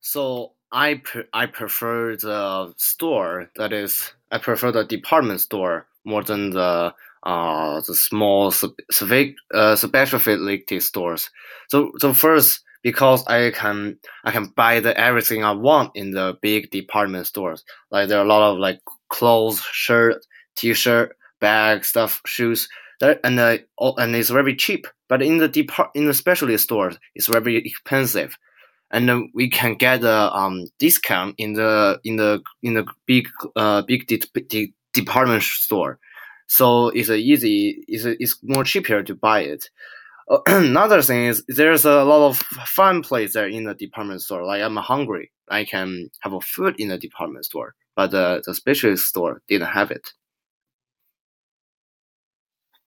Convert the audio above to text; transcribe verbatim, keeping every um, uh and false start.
So I pre- I prefer the store that is I prefer the department store more than the uh the small sub- civic uh specialty stores. So so first because I can I can buy the everything I want in the big department stores. Like there are a lot of like clothes, shirt, t-shirt, bag, stuff, shoes. That and uh, all- and it's very cheap. But in the depart in the specialty stores, it's very expensive and then we can get a um discount in the in the in the big uh big de- de- department store. So it's a easy it's a, it's more cheaper to buy it. Uh, another thing is there's a lot of fun place there in the department store. Like I'm hungry, I can have a food in the department store, but the the specialist store didn't have it.